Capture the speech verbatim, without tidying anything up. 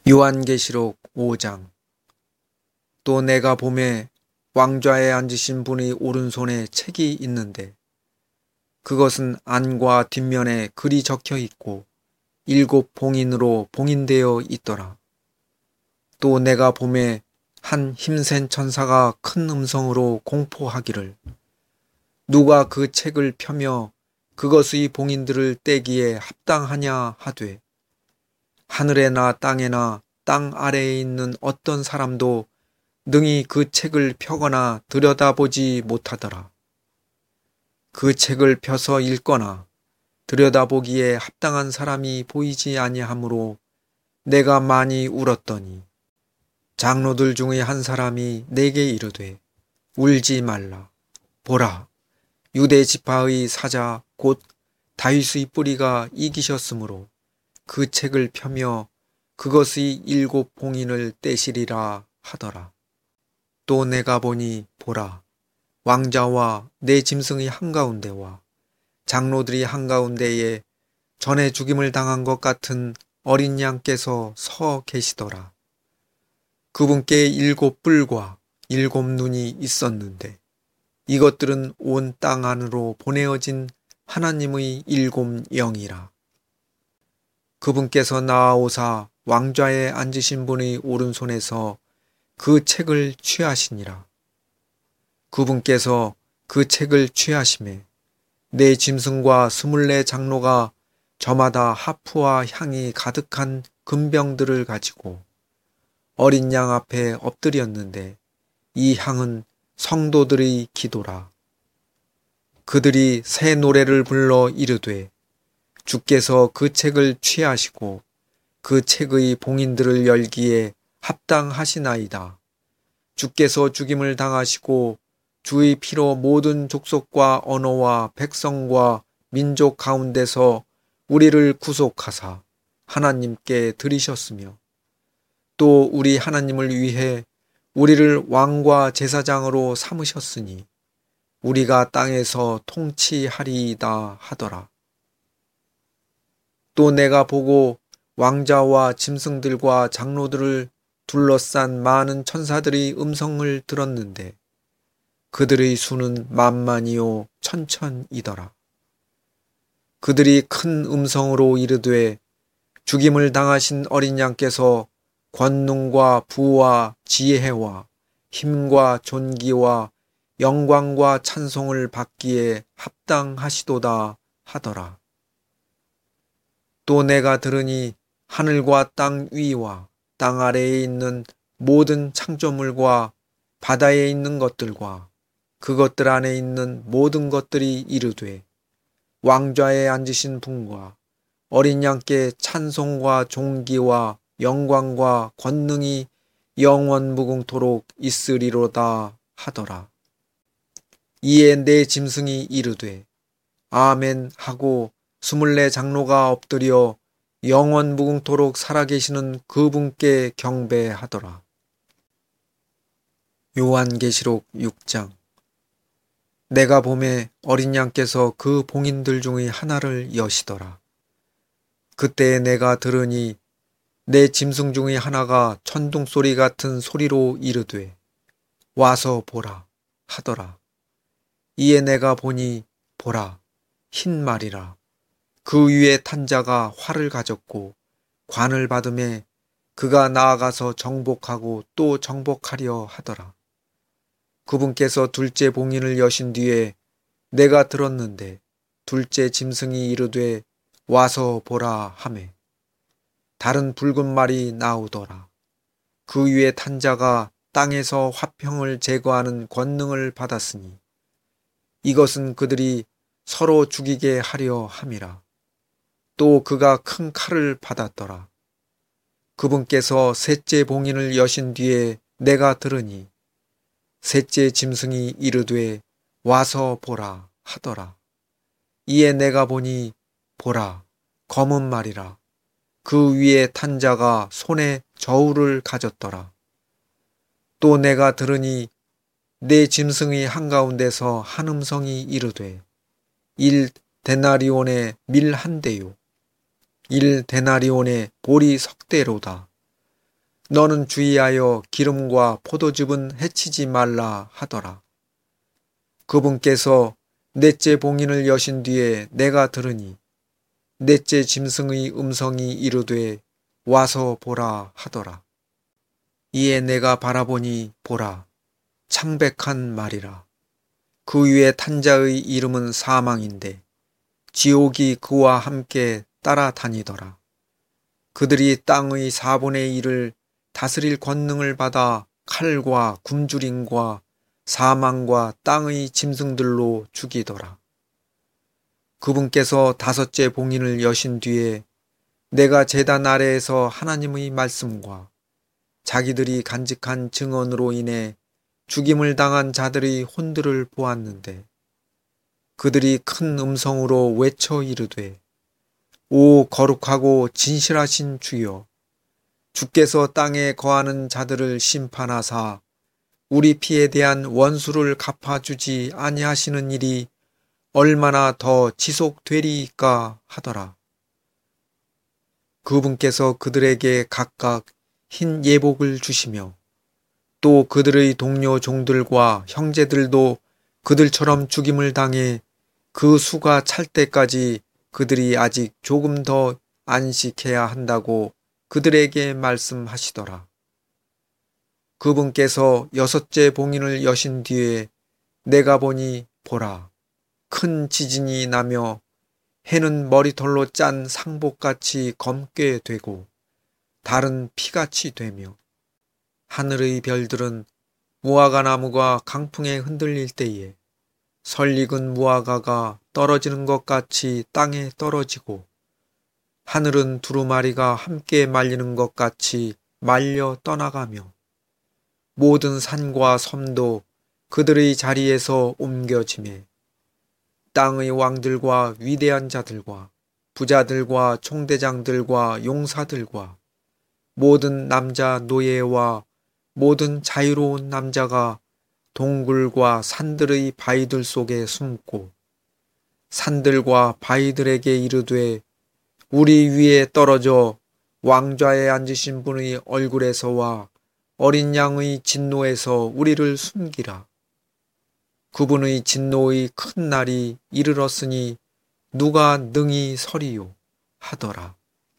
요한계시록 오 장. 또 내가 보매 왕좌에 앉으신 분의 오른손에 책이 있는데 그것은 안과 뒷면에 글이 적혀 있고 일곱 봉인으로 봉인되어 있더라. 또 내가 보매 한 힘센 천사가 큰 음성으로 공포하기를 누가 그 책을 펴며 그것의 봉인들을 떼기에 합당하냐 하되 하늘에나 땅에나 땅 아래에 있는 어떤 사람도 능히 그 책을 펴거나 들여다보지 못하더라. 그 책을 펴서 읽거나 들여다보기에 합당한 사람이 보이지 아니하므로 내가 많이 울었더니 장로들 중의 한 사람이 내게 이르되 울지 말라. 보라, 유대 지파의 사자 곧 다윗의 뿌리가 이기셨으므로 그 책을 펴며 그것의 일곱 봉인을 떼시리라 하더라. 또 내가 보니 보라, 왕자와 내 짐승의 한가운데와 장로들이 한가운데에 전에 죽임을 당한 것 같은 어린 양께서 서 계시더라. 그분께 일곱 뿔과 일곱 눈이 있었는데 이것들은 온 땅 안으로 보내어진 하나님의 일곱 영이라. 그분께서 나아오사 왕좌에 앉으신 분의 오른손에서 그 책을 취하시니라. 그분께서 그 책을 취하심에 내 짐승과 스물네 장로가 저마다 하프와 향이 가득한 금병들을 가지고 어린 양 앞에 엎드렸는데 이 향은 성도들의 기도라. 그들이 새 노래를 불러 이르되 주께서 그 책을 취하시고 그 책의 봉인들을 열기에 합당하시나이다. 주께서 죽임을 당하시고 주의 피로 모든 족속과 언어와 백성과 민족 가운데서 우리를 구속하사 하나님께 드리셨으며 또 우리 하나님을 위해 우리를 왕과 제사장으로 삼으셨으니 우리가 땅에서 통치하리이다 하더라. 또 내가 보고 왕자와 짐승들과 장로들을 둘러싼 많은 천사들의 음성을 들었는데 그들의 수는 만만이요 천천이더라. 그들이 큰 음성으로 이르되 죽임을 당하신 어린 양께서 권능과 부와 지혜와 힘과 존귀와 영광과 찬송을 받기에 합당하시도다 하더라. 또 내가 들으니 하늘과 땅 위와 땅 아래에 있는 모든 창조물과 바다에 있는 것들과 그것들 안에 있는 모든 것들이 이르되 왕좌에 앉으신 분과 어린 양께 찬송과 존귀와 영광과 권능이 영원 무궁토록 있으리로다 하더라. 이에 내 짐승이 이르되 아멘 하고 스물네 장로가 엎드려 영원 무궁토록 살아계시는 그분께 경배하더라. 요한계시록 육 장. 내가 보매 어린 양께서 그 봉인들 중의 하나를 여시더라. 그때 내가 들으니 내 짐승 중의 하나가 천둥소리 같은 소리로 이르되 와서 보라 하더라. 이에 내가 보니 보라 흰 말이라. 그 위에 탄 자가 활을 가졌고 관을 받음에 그가 나아가서 정복하고 또 정복하려 하더라. 그분께서 둘째 봉인을 여신 뒤에 내가 들었는데 둘째 짐승이 이르되 와서 보라 하매 다른 붉은 말이 나오더라. 그 위에 탄 자가 땅에서 화평을 제거하는 권능을 받았으니 이것은 그들이 서로 죽이게 하려 함이라. 또 그가 큰 칼을 받았더라. 그분께서 셋째 봉인을 여신 뒤에 내가 들으니 셋째 짐승이 이르되 와서 보라 하더라. 이에 내가 보니 보라 검은 말이라. 그 위에 탄 자가 손에 저울을 가졌더라. 또 내가 들으니 내 짐승의 한가운데서 한 음성이 이르되 일 데나리온의 밀 한 대요 일 데나리온의 보리 석 대로다. 너는 주의하여 기름과 포도즙은 해치지 말라 하더라. 그분께서 넷째 봉인을 여신 뒤에 내가 들으니 넷째 짐승의 음성이 이르되 와서 보라 하더라. 이에 내가 바라보니 보라 창백한 말이라. 그 위에 탄 자의 이름은 사망인데 지옥이 그와 함께 따라다니더라. 그들이 땅의 사분의 일을 다스릴 권능을 받아 칼과 굶주림과 사망과 땅의 짐승들로 죽이더라. 그분께서 다섯째 봉인을 여신 뒤에 내가 제단 아래에서 하나님의 말씀과 자기들이 간직한 증언으로 인해 죽임을 당한 자들의 혼들을 보았는데 그들이 큰 음성으로 외쳐 이르되 오 거룩하고 진실하신 주여, 주께서 땅에 거하는 자들을 심판하사 우리 피에 대한 원수를 갚아주지 아니하시는 일이 얼마나 더 지속되리이까 하더라. 그분께서 그들에게 각각 흰 예복을 주시며 또 그들의 동료 종들과 형제들도 그들처럼 죽임을 당해 그 수가 찰 때까지 그들이 아직 조금 더 안식해야 한다고 그들에게 말씀하시더라. 그분께서 여섯째 봉인을 여신 뒤에 내가 보니 보라 큰 지진이 나며 해는 머리털로 짠 상복같이 검게 되고 달은 피같이 되며 하늘의 별들은 무화과 나무가 강풍에 흔들릴 때에 설익은 무화과가 떨어지는 것 같이 땅에 떨어지고 하늘은 두루마리가 함께 말리는 것 같이 말려 떠나가며 모든 산과 섬도 그들의 자리에서 옮겨지매 땅의 왕들과 위대한 자들과 부자들과 총대장들과 용사들과 모든 남자 노예와 모든 자유로운 남자가 동굴과 산들의 바위들 속에 숨고 산들과 바위들에게 이르되 우리 위에 떨어져 왕좌에 앉으신 분의 얼굴에서와 어린 양의 진노에서 우리를 숨기라. 그분의 진노의 큰 날이 이르렀으니 누가 능히 서리요 하더라.